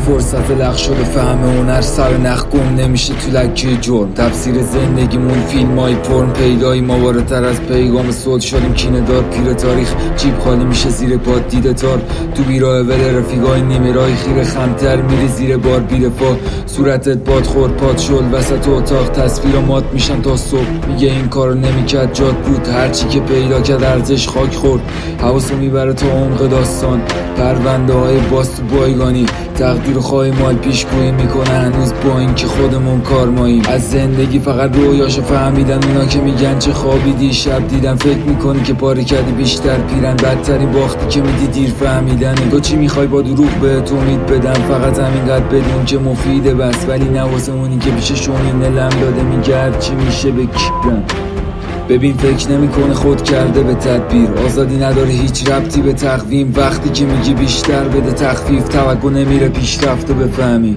فرصت لغ شده فهم هنر سر نخ گم نمیشه تو لکه جرم. تفسیر زندگیمون فیلمای پرن پیدایی ما وارتر از پیغام صلح شدیم کینه دار پیر تاریخ جیب خالی میشه زیر پاد دیده تار تو بیراه ول رفیقای نیمه رای خیره خمتر میری زیر بار بیرفا صورتت باد خورد پاد شل وسط اتاق تصویر مات میشن تا صبح میگه این کارو نمیکرد جات بود هرچی که پیدا کرد ارزش خاک خورد حواسو میبره تا عمق داستان پرونده های باز تو بایگانی تقدیر خواهی مال پیشگویی میکنه هنوز با اینکه خودمون کارماییم از زندگی فقط رویاشو فهمیدن اونا که میگن چه خوابی دیشب دیدم فکر میکنی که پاره کردی بیشتر پیرن بدترین باختی که میدی دیر فهمیدن تو چی میخوای با دروغ بهت امید بدم فقط همینقدر بدون که مفیده بس ولی نواسه اونی که پیششون اینه لم داده میگه هرچی میشه بکیرن ببین فکر نمیکنه خود کرده به تدبیر آزادی نداره هیچ ربطی به تقویم وقتی که میگی بیشتر بده تخفیف توقع نمیره پیشرفت و بفهمی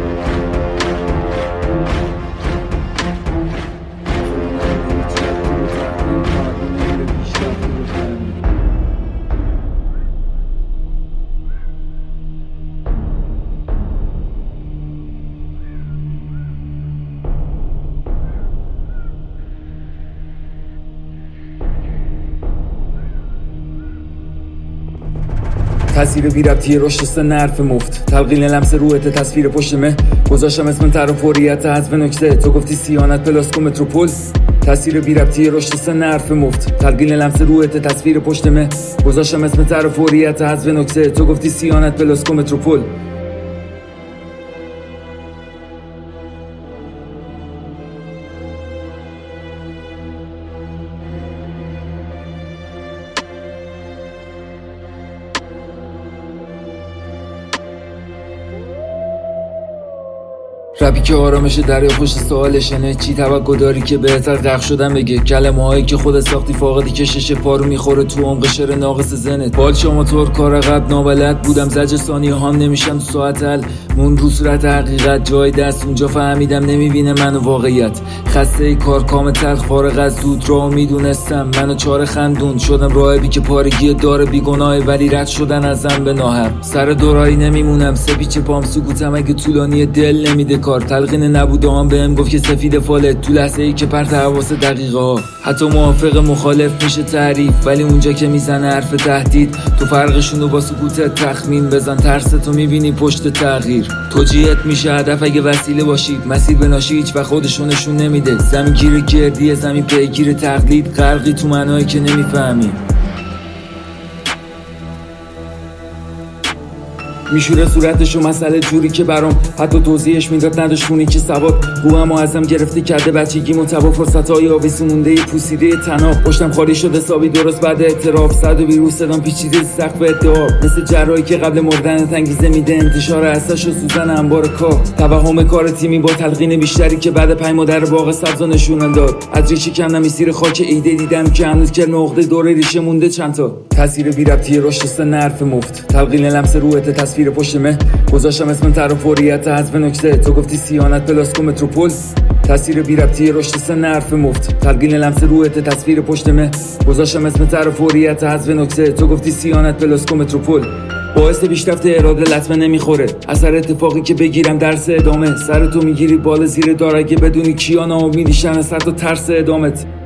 تاثیر بی ربطی رشد سن حرف مفت تلقین لمس روحت تصویر پشت مه گذاشتم اسم تر و فوریت حذف نکته تو گفتی سیانت پلاسکو متروپول تاثیر بی ربطی رشد سن حرف مفت تلقین لمس روحت تصویر پشت مه گذاشتم اسم تر و فوریت حذف نکته تو گفتی سیانت پلاسکو متروپول ربی که آرامش دریا پشت سوالشنه چی توقع داری که بهتر غرق شدن بگه کلمه هایی که خودت ساختی فاقدی کشش پارو میخوره تو عمق شعر ناقص زنت بال شما طور کار عقب نابلد بودم زج ثانیه هام نمیشم تو ساعت حل مون رو صورت حقیقت جای دست اونجا فهمیدم نمیبینه منو واقعیت خسته کار کام تلخ فارغ از زود را میدونستم منو چاره خندون شدم راهبی که پارگی داره بیگناه ولی رد شدن ازم به ناهر سر دورایی نمیمونم سپیچ پام سکوتم اگه طولانی دل نمیده کار تلقین نبوده هم بهم گفت که سفید فالت تو لحظه ای که پرت حواس دقیقه ها حتی موافق مخالف میشه تعریف ولی اونجا که میزنه حرف تهدید تو فرقشونو با سکوتت تخمین بزن ترستو میبینی پشت تغییر توجیهت میشه هدف اگه وسیله باشید مسیر بناشی هیچ و خودشو نشون نمیده زمین گیر گردیه زمین پیگیر تقلید غرقی تو معنایی که نمیفهمی میشوره صورتشو مسئله جوری که برام حتی توضیحش میداد نداشت خونی که سواد قوام ازم گرفته کرده بچگیمو تبا فرصتهای آویزی مونده پوسیده تناب پشتم خالی شده حسابی درست بعد اعتراف صد و ویروس صدام پیچیده سقف ادعا مثل جراحی که قبل مردن انگیزه میده انتشار اساس و سوزن انبار کار توهم کار تیمی با تلقین بیشتری که بعد 5 ماه در باغ سبز نشونم داد از ریشه کم نمیسیر خاک ایده دیدم که هنوز کلمه عقده دوره ریشه مونده چند تا تاثیر بی ربطی رشد سن حرف مفت تلقین لمس روحت تصویر پشت مه گذاشتم اسم تر و فوریت حذف نکته تو گفتی سیانت پلاسکو متروپول تاثیر بی ربطی رشد سن حرف مفت تلقین لمس روحت تصویر پشت مه گذاشتم اسم تر و فوریت حذف نکته تو گفتی سیانت پلاسکو متروپول باعث پیشرفت اراده لطمه نمیخوره اثر اتفاقی که بگیرم درس ادامه سر تو میگیری بالا زیر دار اگه بدونی کیا ناامیدیشن از سر تو ترس ادامت